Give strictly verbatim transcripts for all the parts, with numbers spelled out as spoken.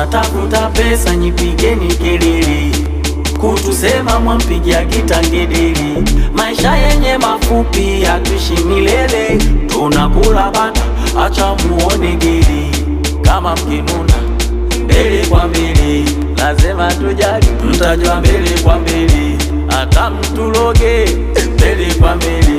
Tunatafuta pesa nyipigeni kelele, kutusema mwampigia kitangedeli. Maisha yenye mafupi hatuishi milele, tunakula bata acha muone geli. Kama mkinuna mbele kwa mbele, lazima tujali mtajua mbele kwa mbele. Hata mtuloge mbele kwa mbele,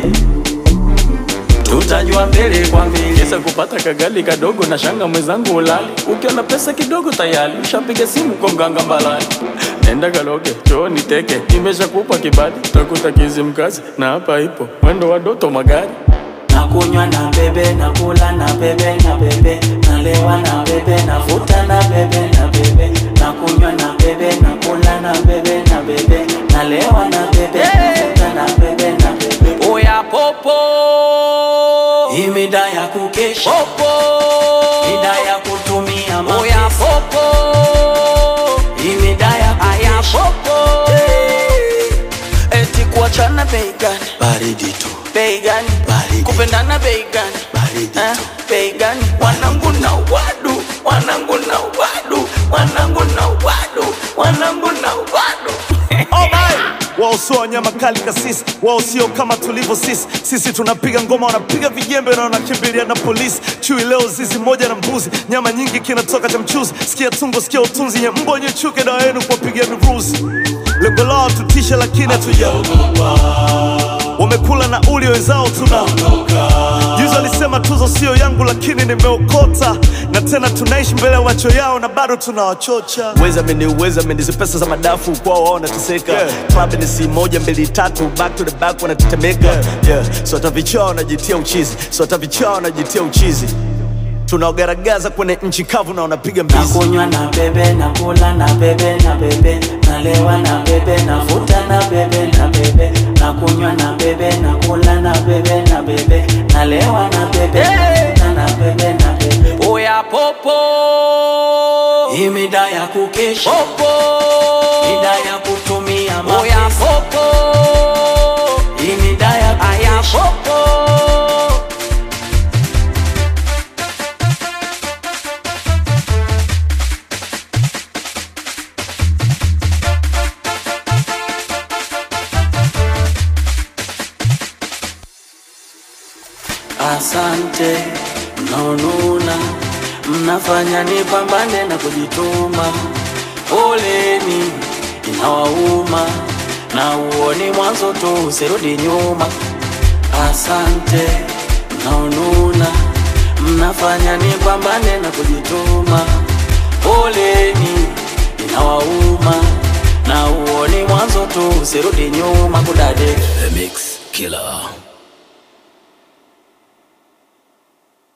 tutajua mbele kwa mbele. Kesa kupata kagali kadogo na shanga mwezangu ulali. Ukiona pesa kidogo tayari ushapiga simu kwa mganga mbalani. Nenda kaloge, choo niteke, nimesha kupa kibali. Utakuta kizi mkazi na hapa ipo mwendo wa doto magari. Nakunywa na bebe, nakula na bebe na bebe, nalewa na bebe, nafuta na bebe na bebe. Nakunywa na bebe, nakula na bebe na bebe, nalewa na bebe, nafuta na bebe na bebe. Oya popo, hii mida ya kukesha popo, mida ya kutumia mapesa. Oya popo, hii mida ya kukesha popo. Eti kuachana bei gani? Baridi tu. Bei gani? Baridi. Kupendana bei gani? Baridi tu. Eh? Bei gani? Wanangu na wadu, wanangu na wadu, wanangu na wadu, wanangu na wadu. Oh my! Wao sio wanyama kali kasisi, wao sio kama tulivyo sisi. Sisi tunapiga ngoma, wanapiga vijembe na wanakimbilia na polisi. Chui leo zizi moja na mbuzi, nyama nyingi kinatoka cha mchuzi. Sikia tungo, sikia utunzi, nye mbo nye chuke dawa yenu kwa pigia miruzi. Lengo lao tutisha lakini hatujaogopa. Wamekula na uli wenzao tunaondoka. Juzi alisema tuzo sio yangu lakini nimeokota. Na tena tunaishi mbele ya macho yao na bado tunawachocha. Weza meni uweza meni zi pesa za madafu kwao wao wanateseka. Yeah. Club ni si moja mbili tatu, back to the back wanatetemeka. Yeah. Yeah. So hata vichao wanajitia uchizi, so hata vichao wanajitia uchizi. Tunaogaragaza kwenye nchi kavu na wanapiga mbizi. Nakunywa na bebe, nakula na bebe na bebe, nalewa na bebe, nafuta na bebe na bebe. Nakunywa na bebe, nakula na bebe na bebe, nalewa na bebe, nafuta na bebe na bebe. Oya popo, hii mida ya kukesha popo, mida ya kutumia mapesa. Oya popo, hii mida ya kukesha popo. Asante, mnaonuna, mnafanya nipambane na kujituma. Poleni, inawauma, na uoni mwanzo tu usirudi nyuma. Asante, mnaonuna, mnafanya nipambane na kujituma. Poleni, inawauma, na uoni mwanzo tu usirudi nyuma. Kudade The Mix Killer.